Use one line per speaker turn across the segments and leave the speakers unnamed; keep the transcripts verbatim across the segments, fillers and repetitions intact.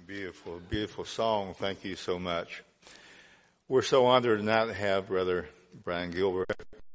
Beautiful, beautiful song. Thank you so much. We're so honored tonight to have Brother Brian Gilbert.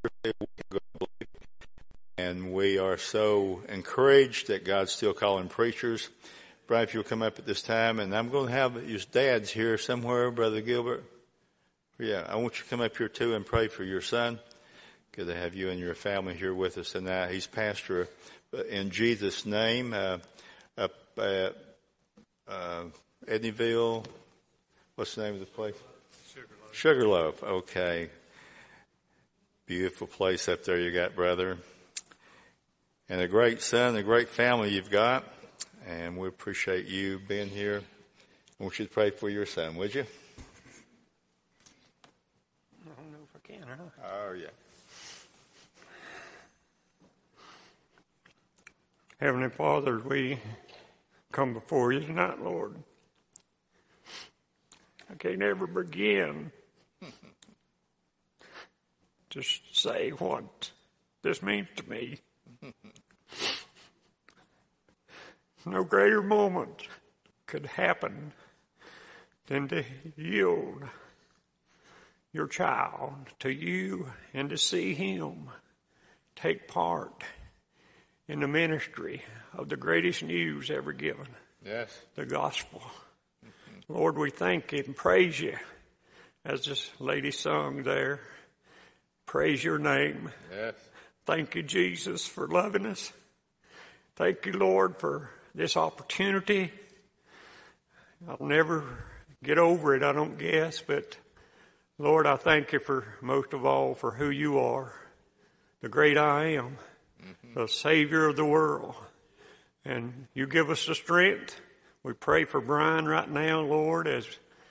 And we are so encouraged that God's still calling preachers. Brian, if you'll come up at this time, and I'm going to have your dad's here somewhere, Brother Gilbert. Yeah, I want you to come up here too and pray for your son. Good to have you and your family here with us tonight. He's pastor in Jesus' name uh, up at uh, Edneyville. What's the name of the place? Sugarloaf. Sugarloaf. Okay. Beautiful place up there you got, brother. And a great son, a great family you've got. And we appreciate you being here. I want you to pray for your son, would you?
I don't know if I can or not.
Oh, yeah.
Heavenly Father, we come before you tonight, Lord. I can't ever begin to say what this means to me. No greater moment could happen than to yield your child to you and to see him take part in the ministry of the greatest news ever given.
Yes.
The gospel. Mm-hmm. Lord, we thank you and praise you as this lady sung there. Praise your name.
Yes.
Thank you, Jesus, for loving us. Thank you, Lord, for this opportunity. I'll never get over it, I don't guess, but Lord, I thank you for, most of all, for who you are, the great I am, mm-hmm. the Savior of the world. And you give us the strength. We pray for Brian right now, Lord, as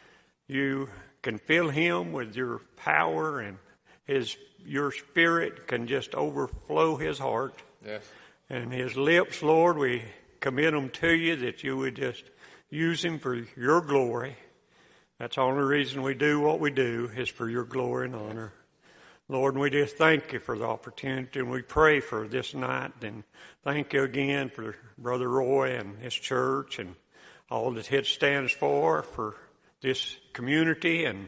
you can fill him with your power and his your spirit can just overflow his heart.
Yes. And
his lips, Lord, we commit them to you that you would just use him for your glory. That's the only reason we do what we do is for your glory and honor. Lord, we just thank you for the opportunity, and we pray for this night, and thank you again for Brother Roy and his church and all that it stands for, for this community, and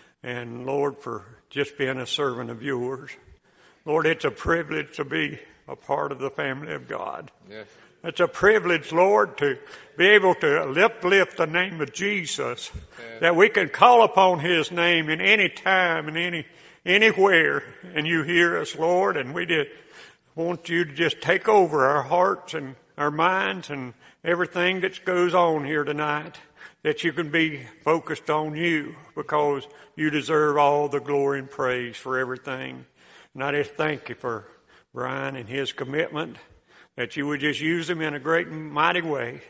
and Lord, for just being a servant of yours. Lord, it's a privilege to be a part of the family of God.
Yes.
It's a privilege, Lord, to be able to uplift the name of Jesus, yes. that we can call upon his name in any time and any anywhere, and you hear us, Lord, and we just want you to just take over our hearts and our minds and everything that goes on here tonight, that you can be focused on you because you deserve all the glory and praise for everything. And I just thank you for Brian and his commitment, that you would just use him in a great and mighty way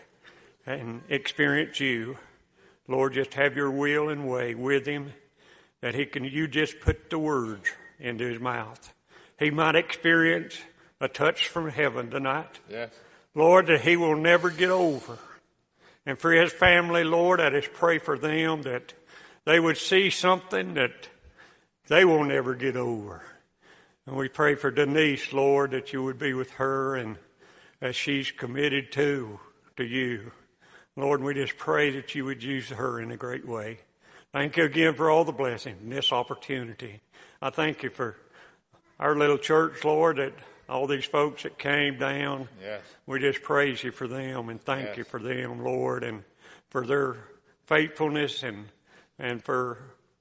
and experience you. Lord, just have your will and way with him, that he can, you just put the words into his mouth. He might experience a touch from heaven tonight.
Yes.
Lord, that he will never get over. And for his family, Lord, I just pray for them that they would see something that they will never get over. And we pray for Denise, Lord, that you would be with her and as she's committed to, to you. Lord, we just pray that you would use her in a great way. Thank you again for all the blessings and this opportunity. I thank you for our little church, Lord, that all these folks that came down.
Yes.
We just praise you for them and thank
yes.
you for them, Lord, and for their faithfulness and and for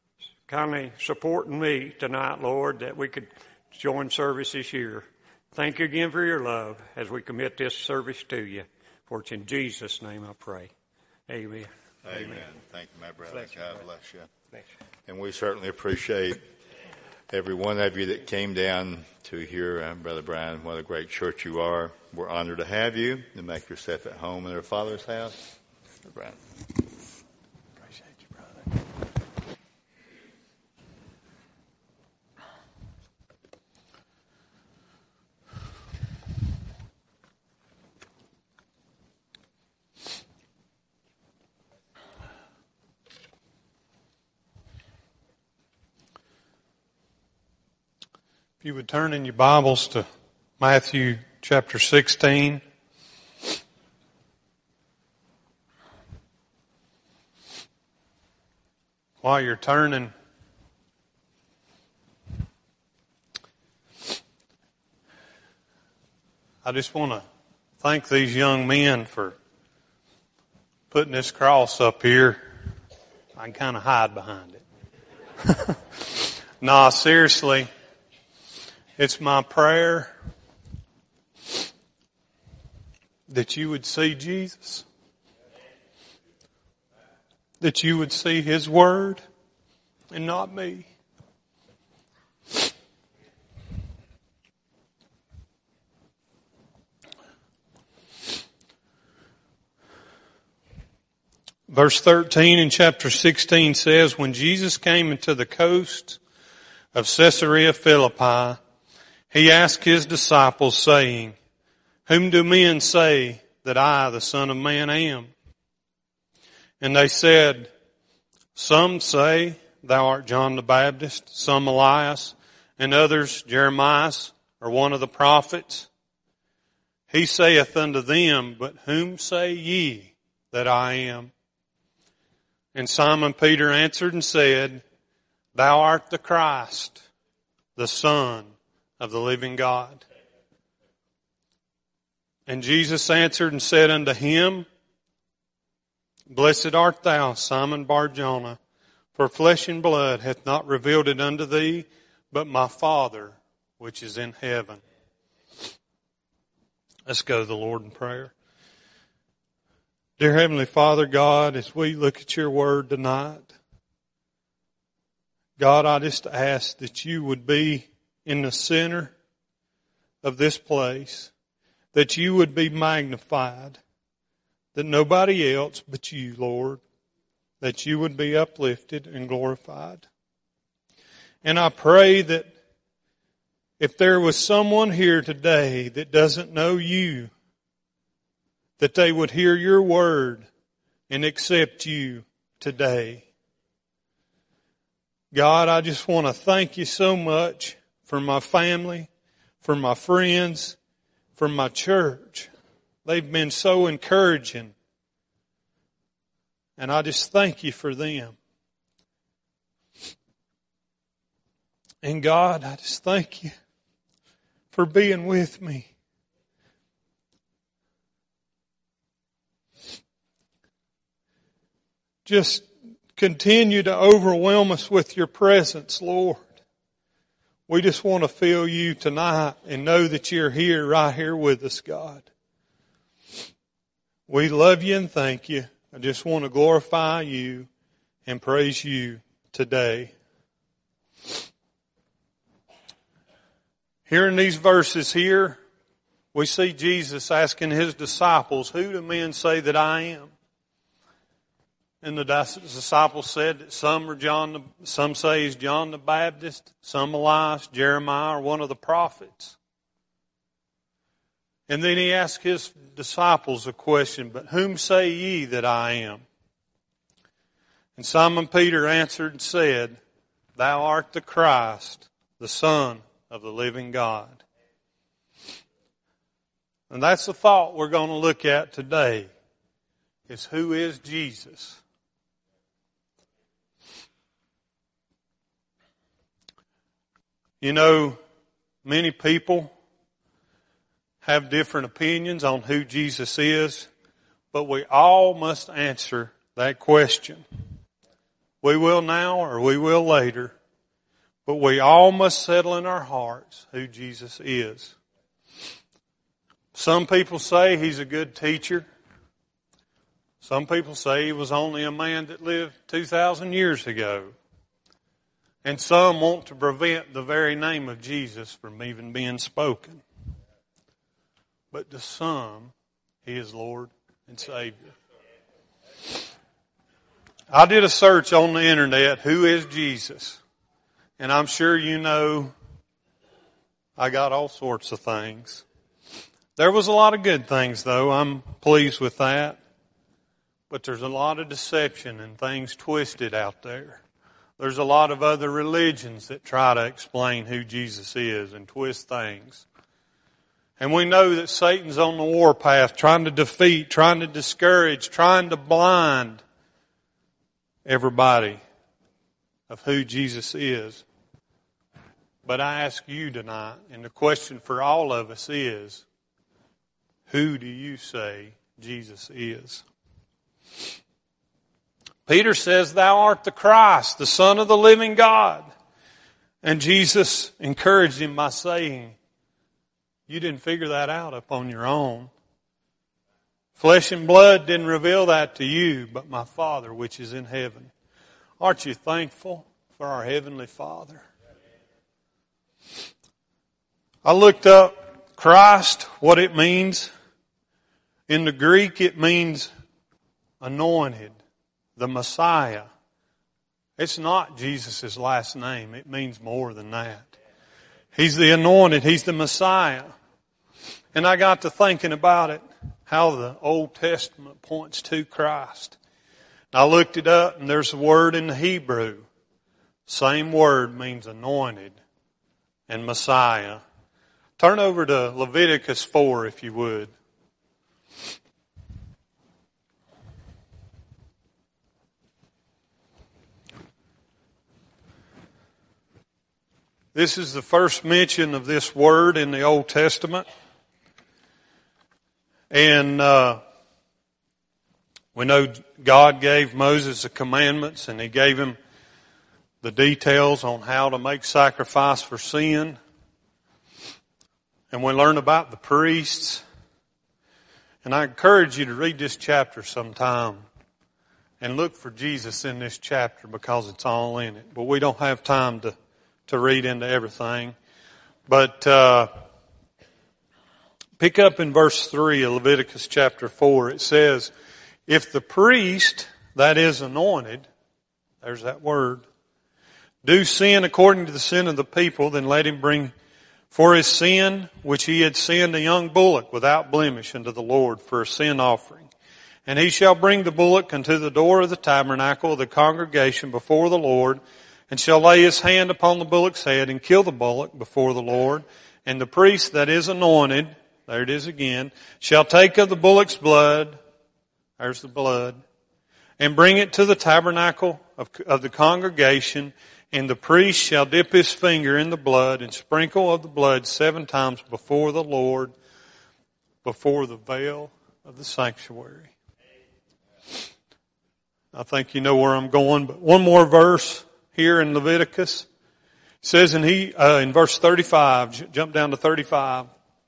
kindly supporting me tonight, Lord, that we could join service this year. Thank you again for your love as we commit this service to you. For it's in Jesus' name I pray. Amen.
Amen. Amen. Thank you, my brother.
Bless you,
God
brother.
bless you.
Bless you.
And we certainly appreciate every one of you that came down to hear uh, Brother Brian. What a great church you are. We're honored to have you to make yourself at home in our Father's house. Brother Brian.
Appreciate you, brother.
If you would turn in your Bibles to Matthew chapter sixteen. while you're turning, I just want to thank these young men for putting this cross up here. I can kind of hide behind it. Nah, seriously, it's my prayer that you would see Jesus, that you would see His Word and not me. Verse thirteen in chapter sixteen says, when Jesus came into the coast of Caesarea Philippi, He asked His disciples, saying, whom do men say that I, the Son of Man, am? And they said, some say thou art John the Baptist, some Elias, and others Jeremiah, or one of the prophets. He saith unto them, but whom say ye that I am? And Simon Peter answered and said, thou art the Christ, the Son of the living God. And Jesus answered and said unto him, blessed art thou, Simon Bar-Jonah, for flesh and blood hath not revealed it unto thee, but my Father which is in heaven. Let's go to the Lord in prayer. Dear Heavenly Father, God, as we look at your word tonight, God, I just ask that you would be in the center of this place, that you would be magnified, that nobody else but you, Lord, that you would be uplifted and glorified. And I pray that if there was someone here today that doesn't know you, that they would hear your word and accept you today. God, I just want to thank you so much for my family, for my friends, for my church. They've been so encouraging. And I just thank you for them. And God, I just thank you for being with me. Just continue to overwhelm us with your presence, Lord. We just want to feel you tonight and know that you're here, right here with us, God. We love you and thank you. I just want to glorify you and praise you today. Here in these verses here, we see Jesus asking his disciples, who do men say that I am? And the disciples said that some are John, some say he's John the Baptist, some Elias, Jeremiah, or one of the prophets. And then he asked his disciples a question, but whom say ye that I am? And Simon Peter answered and said, thou art the Christ, the Son of the living God. And that's the thought we're going to look at today, is who is Jesus? You know, many people have different opinions on who Jesus is, but we all must answer that question. We will now or we will later, but we all must settle in our hearts who Jesus is. Some people say he's a good teacher. Some people say he was only a man that lived two thousand years ago. And some want to prevent the very name of Jesus from even being spoken. But to some, he is Lord and Savior. I did a search on the internet, who is Jesus? And I'm sure you know I got all sorts of things. There was a lot of good things, though. I'm pleased with that. But there's a lot of deception and things twisted out there. There's a lot of other religions that try to explain who Jesus is and twist things. And we know that Satan's on the warpath, trying to defeat, trying to discourage, trying to blind everybody of who Jesus is. But I ask you tonight, and the question for all of us is, who do you say Jesus is? Peter says, "Thou art the Christ, the Son of the living God." And Jesus encouraged him by saying, you didn't figure that out up on your own. Flesh and blood didn't reveal that to you, but my Father which is in heaven. Aren't you thankful for our Heavenly Father? I looked up Christ, what it means. In the Greek, it means anointed, the Messiah. It's not Jesus' last name. It means more than that. He's the anointed. He's the Messiah. And I got to thinking about it, how the Old Testament points to Christ. I looked it up, and there's a word in the Hebrew. Same word means anointed and Messiah. Turn over to Leviticus four, if you would. This is the first mention of this word in the Old Testament. And uh, we know God gave Moses the commandments, and He gave him the details on how to make sacrifice for sin. And we learn about the priests. And I encourage you to read this chapter sometime and look for Jesus in this chapter, because it's all in it. But we don't have time to, to read into everything. But uh, pick up in verse three of Leviticus chapter four. It says, if the priest, that is anointed, there's that word, do sin according to the sin of the people, then let him bring for his sin, which he had sinned, a young bullock without blemish unto the Lord for a sin offering. And he shall bring the bullock unto the door of the tabernacle of the congregation before the Lord, and shall lay his hand upon the bullock's head and kill the bullock before the Lord. And the priest that is anointed, there it is again, shall take of the bullock's blood, there's the blood, and bring it to the tabernacle of, of the congregation. And the priest shall dip his finger in the blood and sprinkle of the blood seven times before the Lord, before the veil of the sanctuary. I think you know where I'm going, but one more verse here in Leviticus. It says in he uh, in verse thirty-five, jump down to thirty-five.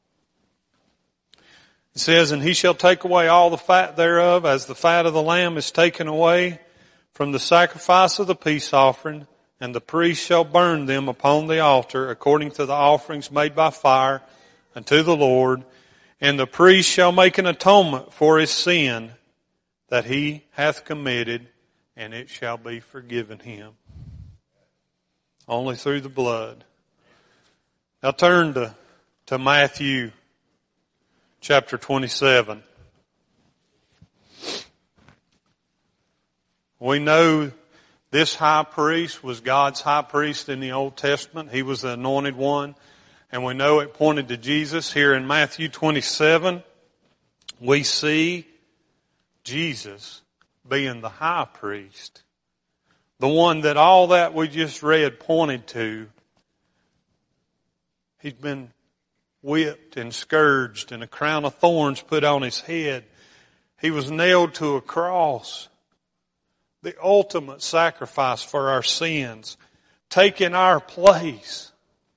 It says, and he shall take away all the fat thereof, as the fat of the lamb is taken away from the sacrifice of the peace offering. And the priest shall burn them upon the altar according to the offerings made by fire unto the Lord. And the priest shall make an atonement for his sin that he hath committed, and it shall be forgiven him. Only through the blood. Now turn to, to Matthew chapter twenty-seven. We know this high priest was God's high priest in the Old Testament. He was the anointed one. And we know it pointed to Jesus. Here in Matthew twenty-seven, we see Jesus being the high priest. The one that all that we just read pointed to. He's been whipped and scourged and a crown of thorns put on his head. He was nailed to a cross. The ultimate sacrifice for our sins, taking our place.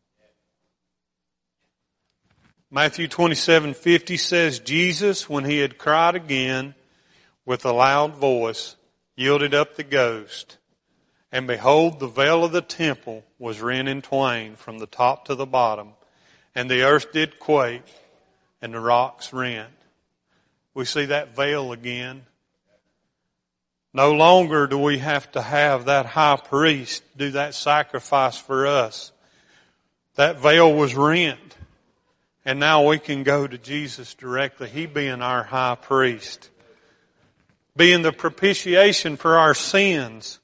Matthew twenty-seven fifty says, Jesus, when he had cried again with a loud voice, yielded up the ghost. And behold, the veil of the temple was rent in twain from the top to the bottom. And the earth did quake, and the rocks rent. We see that veil again. No longer do we have to have that high priest do that sacrifice for us. That veil was rent. And now we can go to Jesus directly. He being our high priest. Being the propitiation for our sins.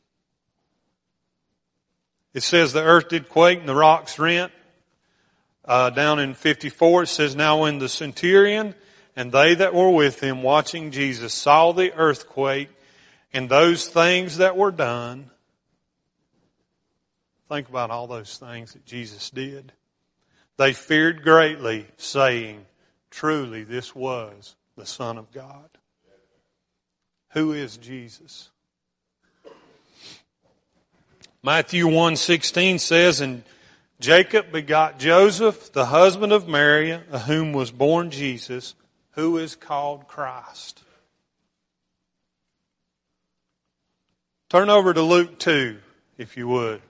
It says the earth did quake and the rocks rent. Uh, down in fifty-four it says, now when the centurion and they that were with him watching Jesus saw the earthquake and those things that were done, Think about all those things that Jesus did. They feared greatly, saying, truly this was the Son of God. Who is Jesus? Matthew one sixteen says, and Jacob begot Joseph, the husband of Mary, of whom was born Jesus, who is called Christ. Turn over to Luke two, if you would.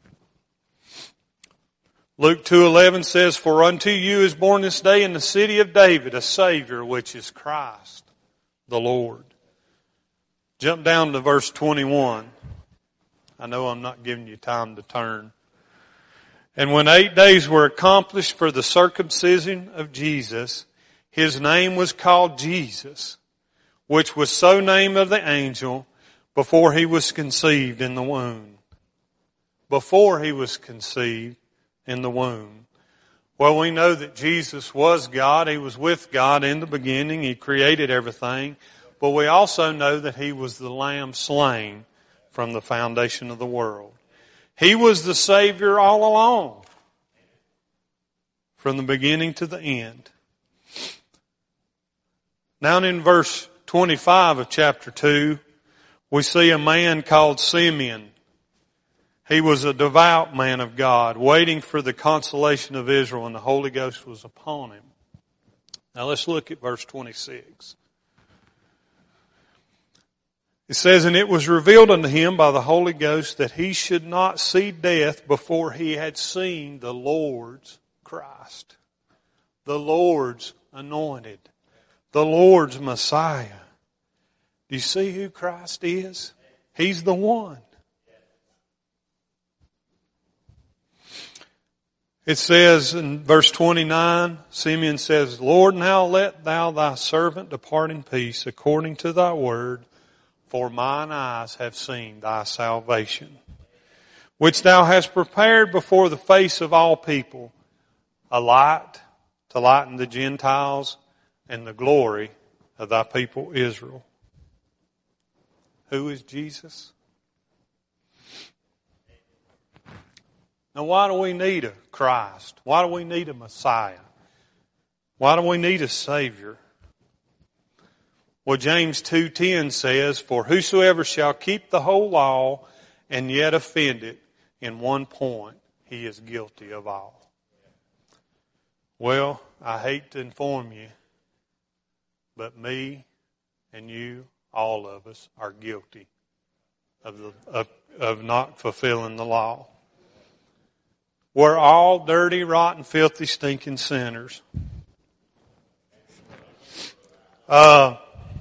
Luke two eleven says, for unto you is born this day in the city of David a Savior, which is Christ the Lord. Jump down to verse twenty-one. I know I'm not giving you time to turn. And when eight days were accomplished for the circumcision of Jesus, his name was called Jesus, which was so named of the angel before he was conceived in the womb. Before he was conceived in the womb. Well, we know that Jesus was God. He was with God in the beginning. He created everything. But we also know that he was the Lamb slain from the foundation of the world. He was the Savior all along, from the beginning to the end. Now in verse twenty-five of chapter two, we see a man called Simeon. He was a devout man of God, waiting for the consolation of Israel, and the Holy Ghost was upon him. Now let's look at verse twenty-six. It says, and it was revealed unto him by the Holy Ghost that he should not see death before he had seen the Lord's Christ, the Lord's anointed, the Lord's Messiah. Do you see who Christ is? He's the one. It says in verse twenty-nine, Simeon says, Lord, now let thou thy servant depart in peace according to thy word, for mine eyes have seen thy salvation, which thou hast prepared before the face of all people, a light to lighten the Gentiles and the glory of thy people Israel. Who is Jesus? Now why do we need a Christ? Why do we need a Messiah? Why do we need a Savior? Well, James two ten says, for whosoever shall keep the whole law and yet offend it in one point, he is guilty of all. Well, I hate to inform you, but me and you, all of us, are guilty of, the, of, of not fulfilling the law. We're all dirty, rotten, filthy, stinking sinners. Uh,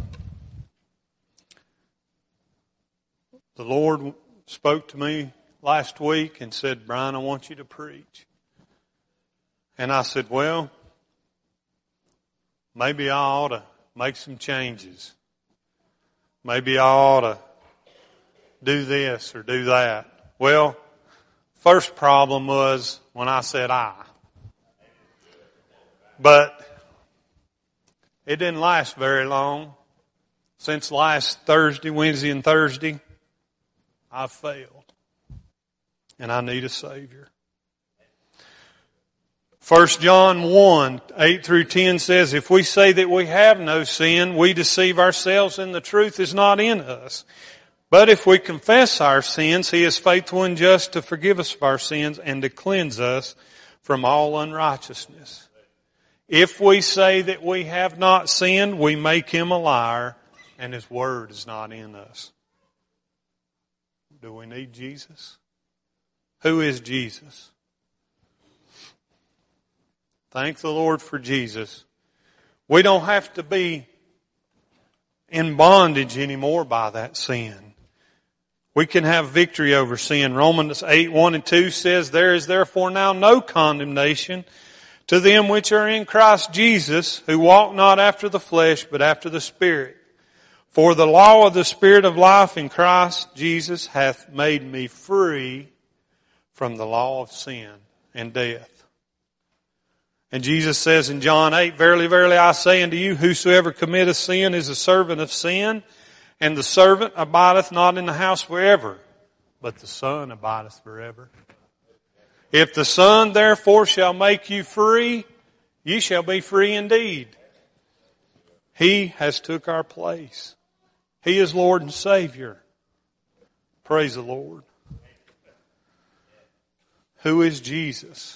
the Lord spoke to me last week and said, Brian, I want you to preach. And I said, well, maybe I ought to make some changes. Maybe I ought to do this or do that. Well, first problem was when I said I. But it didn't last very long. Since last Thursday, Wednesday and Thursday, I've failed. And I need a Savior. First John one, eight through ten says, if we say that we have no sin, we deceive ourselves and the truth is not in us. But if we confess our sins, he is faithful and just to forgive us of our sins and to cleanse us from all unrighteousness. If we say that we have not sinned, we make him a liar and his word is not in us. Do we need Jesus? Who is Jesus? Thank the Lord for Jesus. We don't have to be in bondage anymore by that sin. We can have victory over sin. Romans eight, one and two says, there is therefore now no condemnation to them which are in Christ Jesus, who walk not after the flesh, but after the Spirit. For the law of the Spirit of life in Christ Jesus hath made me free from the law of sin and death. And Jesus says in John eight, verily, verily, I say unto you, whosoever committeth sin is a servant of sin, and the servant abideth not in the house forever, but the Son abideth forever. If the Son therefore shall make you free, ye shall be free indeed. He has took our place. He is Lord and Savior. Praise the Lord. Who is Jesus?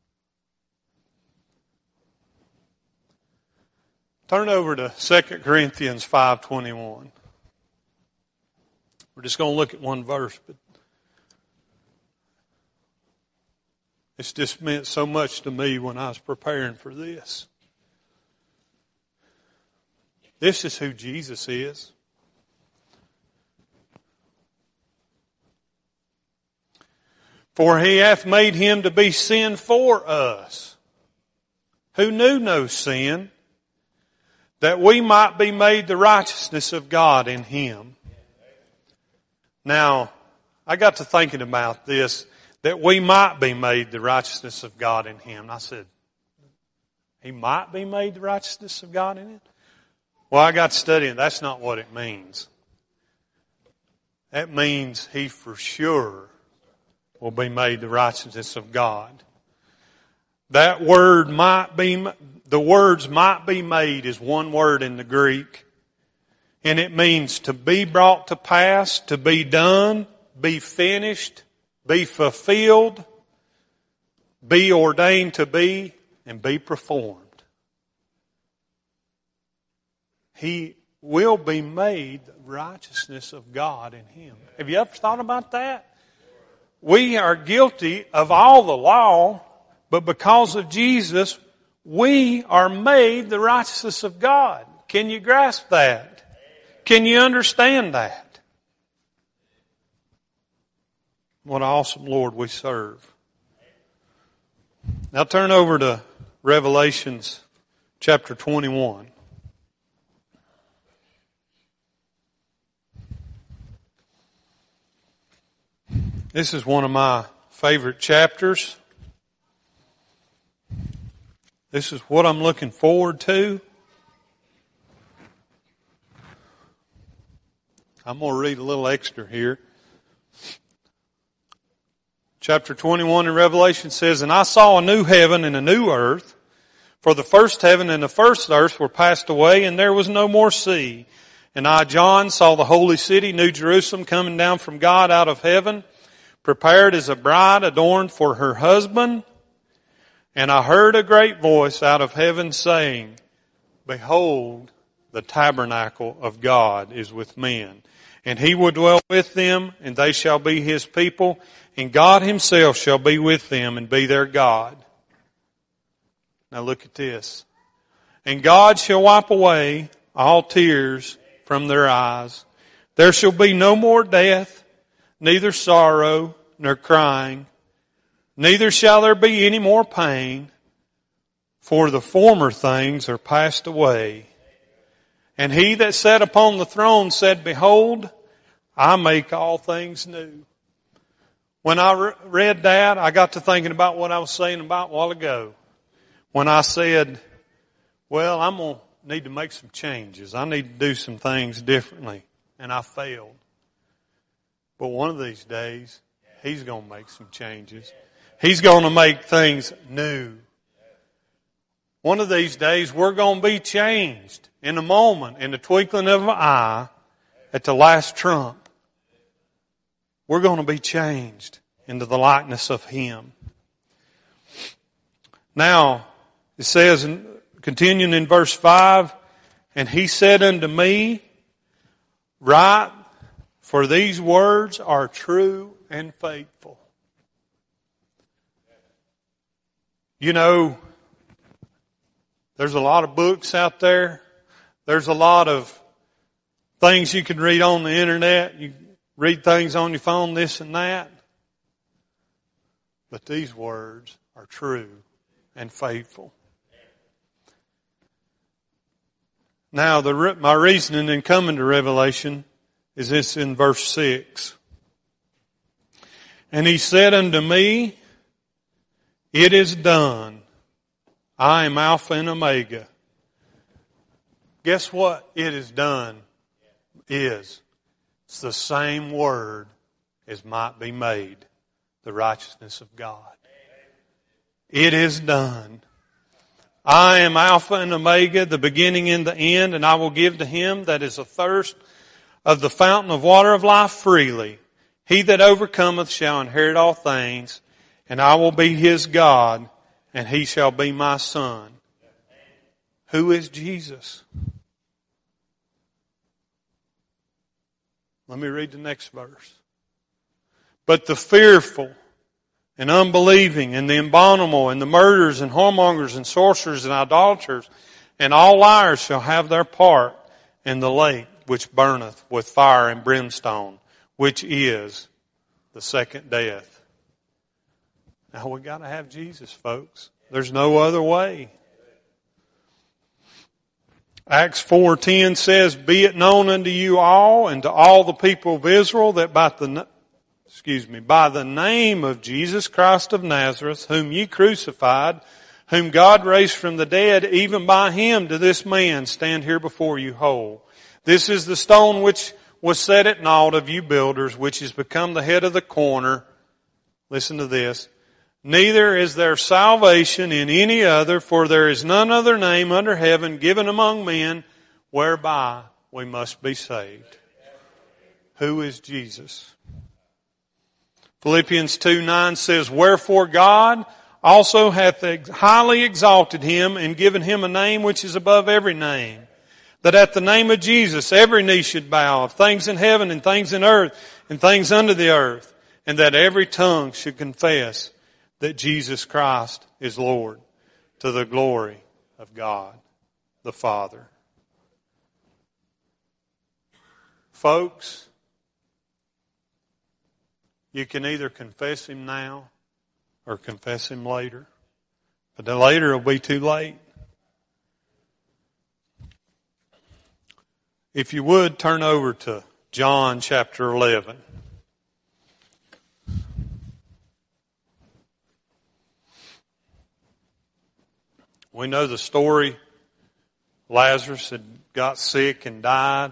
Turn over to Second Corinthians five twenty-one. We're just going to look at one verse, but it's just meant so much to me when I was preparing for this. This is who Jesus is. For he hath made him to be sin for us, who knew no sin, that we might be made the righteousness of God in him. Now, I got to thinking about this, that we might be made the righteousness of God in him. And I said, he might be made the righteousness of God in him? Well, I got studying. That's not what it means. That means he for sure will be made the righteousness of God. That word might be, the words might be made is one word in the Greek. And it means to be brought to pass, to be done, be finished, be fulfilled, be ordained to be, and be performed. He will be made the righteousness of God in him. Have you ever thought about that? We are guilty of all the law, but because of Jesus, we are made the righteousness of God. Can you grasp that? Can you understand that? What an awesome Lord we serve. Now turn over to Revelations chapter twenty-one. This is one of my favorite chapters. This is what I'm looking forward to. I'm going to read a little extra here. Chapter twenty-one in Revelation says, And I saw a new heaven and a new earth, for the first heaven and the first earth were passed away, and there was no more sea. And I, John, saw the holy city, New Jerusalem, coming down from God out of heaven, prepared as a bride adorned for her husband. And I heard a great voice out of heaven saying, Behold, the tabernacle of God is with men, and he will dwell with them, and they shall be his people, and God himself shall be with them and be their God. Now look at this. And God shall wipe away all tears from their eyes. There shall be no more death, neither sorrow nor crying, neither shall there be any more pain, for the former things are passed away. And he that sat upon the throne said, Behold, I make all things new. When I re- read that, I got to thinking about what I was saying about a while ago. When I said, well, I'm going to need to make some changes. I need to do some things differently. And I failed. But one of these days, he's going to make some changes. He's going to make things new. One of these days, we're going to be changed in a moment, in the twinkling of an eye, at the last trump. We're going to be changed into the likeness of him. Now, it says, continuing in verse five, And he said unto me, Write, for these words are true and faithful. You know, there's a lot of books out there. There's a lot of things you can read on the internet. You read things on your phone, this and that. But these words are true and faithful. Now, the, my reasoning in coming to Revelation is this in verse six. And he said unto me, It is done. I am Alpha and Omega. Guess what it is done is? It's the same word as might be made, the righteousness of God. It is done. I am Alpha and Omega, the beginning and the end, and I will give to him that is athirst of the fountain of water of life freely. He that overcometh shall inherit all things, and I will be his God, and he shall be my son. Who is Jesus? Let me read the next verse. But the fearful and unbelieving and the abominable and the murderers and whoremongers and sorcerers and idolaters and all liars shall have their part in the lake which burneth with fire and brimstone, which is the second death. Now we got to have Jesus, folks. There's no other way. Acts four ten says, Be it known unto you all and to all the people of Israel that by the, excuse me, by the name of Jesus Christ of Nazareth, whom ye crucified, whom God raised from the dead, even by him to this man stand here before you whole. This is the stone which was set at naught of you builders, which is become the head of the corner. Listen to this. Neither is there salvation in any other, for there is none other name under heaven given among men whereby we must be saved. Who is Jesus? Philippians two nine says, Wherefore God also hath highly exalted him and given him a name which is above every name, that at the name of Jesus every knee should bow, of things in heaven and things in earth and things under the earth, and that every tongue should confess that Jesus Christ is Lord, to the glory of God the Father. Folks, you can either confess him now or confess him later. But then later it'll be too late. If you would, turn over to John chapter eleven. We know the story. Lazarus had got sick and died.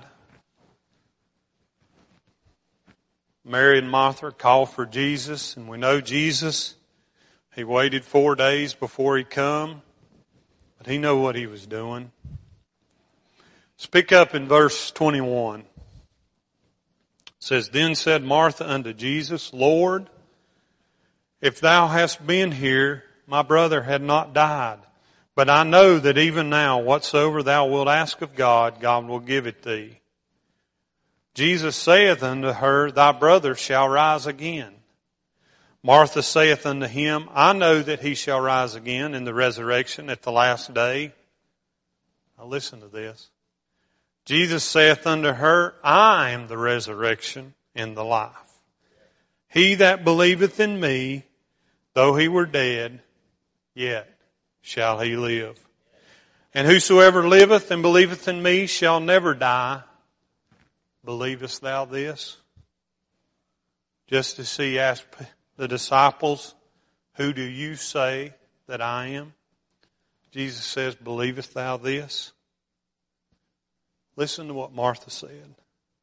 Mary and Martha called for Jesus, and we know Jesus, he waited four days before he come, but he knew what he was doing. Let's pick up in verse twenty-one. It says, Then said Martha unto Jesus, Lord, if thou hadst been here, my brother had not died. But I know that even now, whatsoever thou wilt ask of God, God will give it thee. Jesus saith unto her, Thy brother shall rise again. Martha saith unto him, I know that he shall rise again in the resurrection at the last day. Now listen to this. Jesus saith unto her, I am the resurrection and the life. He that believeth in me, though he were dead, yet shall he live. And whosoever liveth and believeth in me shall never die. Believest thou this? Just as he asked the disciples, Who do you say that I am? Jesus says, Believest thou this? Listen to what Martha said.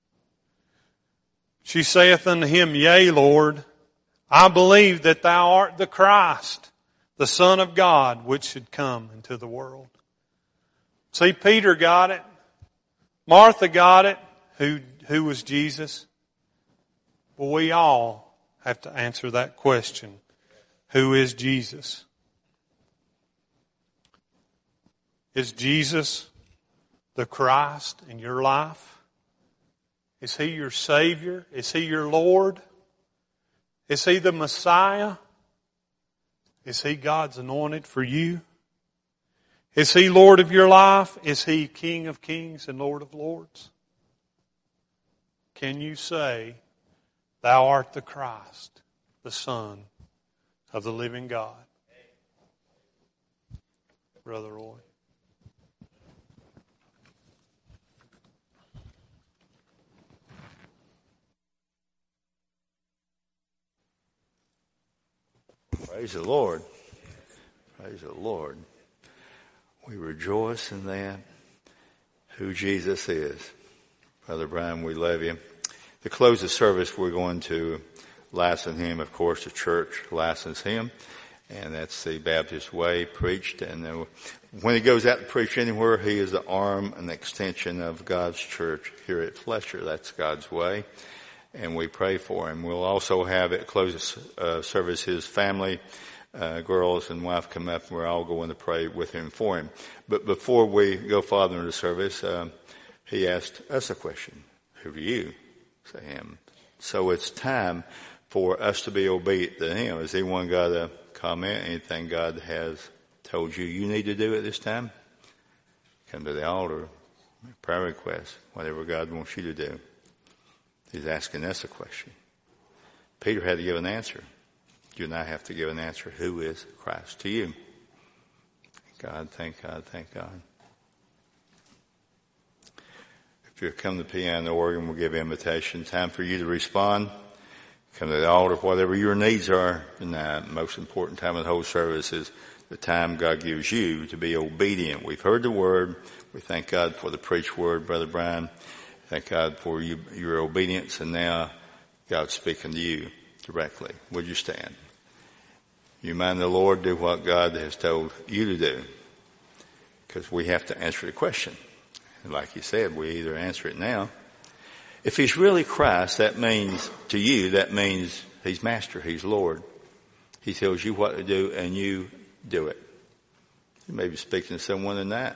She saith unto him, Yea, Lord, I believe that thou art the Christ, the Son of God, which should come into the world. See, Peter got it. Martha got it. Who, who was Jesus? Well, we all have to answer that question. Who is Jesus? Is Jesus the Christ in your life? Is he your Savior? Is he your Lord? Is he the Messiah? Is he God's anointed for you? Is he Lord of your life? Is he King of kings and Lord of lords? Can you say, Thou art the Christ, the Son of the living God? Brother Roy.
Praise the Lord. Praise the Lord. We rejoice in that, who Jesus is. Brother Brian, we love you. To close the service, we're going to license him. Of course, the church license him. And that's the Baptist way preached. And uh, when he goes out to preach anywhere, he is the arm and extension of God's church here at Fletcher. That's God's way. And we pray for him. We'll also have at close uh, service his family, uh, girls and wife come up, and we're all going to pray with him for him. But before we go farther into service, um, he asked us a question. Who do you say him? So it's time for us to be obedient to him. Has anyone got a comment, anything God has told you you need to do at this time? Come to the altar, prayer request, whatever God wants you to do. He's asking us a question. Peter had to give an answer. You and I have to give an answer. Who is Christ to you? God, thank God, thank God. If you come to the piano organ, we'll give invitation. Time for you to respond. Come to the altar, whatever your needs are. And the most important time of the whole service is the time God gives you to be obedient. We've heard the word. We thank God for the preached word, Brother Brian. Thank God for you, your obedience. And now God's speaking to you directly. Would you stand? You mind the Lord, do what God has told you to do. Because we have to answer the question. And like you said, we either answer it now. If he's really Christ, that means, to you, that means he's master, he's Lord. He tells you what to do and you do it. You may be speaking to someone in that.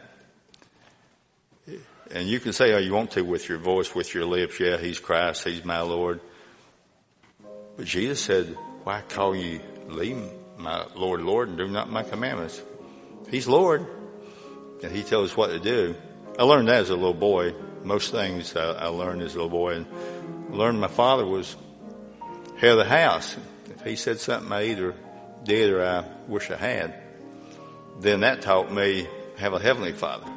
And you can say all you want to with your voice, with your lips, yeah, he's Christ, he's my Lord. But Jesus said, why call you leave my Lord, Lord, and do not my commandments? He's Lord, and he tells us what to do. I learned that as a little boy. Most things I, I learned as a little boy. And I learned my father was head of the house. If he said something I either did or I wish I had, then that taught me to have a heavenly Father.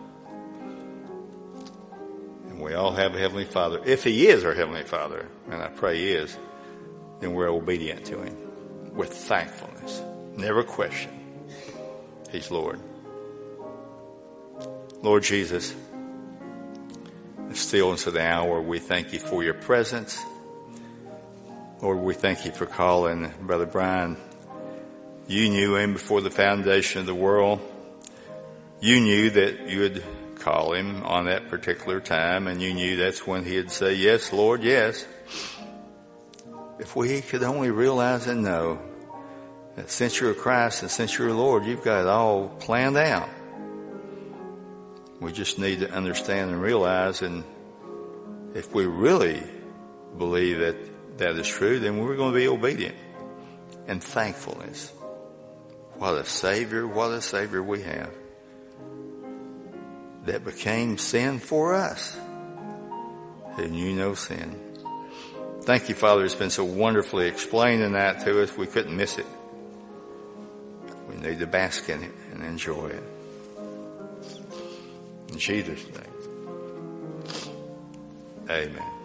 And we all have a heavenly Father. If he is our heavenly Father, and I pray he is, then we're obedient to him with thankfulness. Never question. He's Lord. Lord Jesus, the stillness of the hour, we thank you for your presence. Lord, we thank you for calling Brother Brian. You knew him before the foundation of the world. You knew that you would call him on that particular time, and you knew that's when he'd say, yes, Lord, yes. If we could only realize and know that since you're Christ and since you're Lord, you've got it all planned out. We just need to understand and realize, and if we really believe that that is true, then we're going to be obedient. And thankfulness. What a Savior, what a Savior we have. That became sin for us. Who knew no sin. Thank you, Father. It's been so wonderfully explaining that to us. We couldn't miss it. We need to bask in it and enjoy it. In Jesus' name. Amen.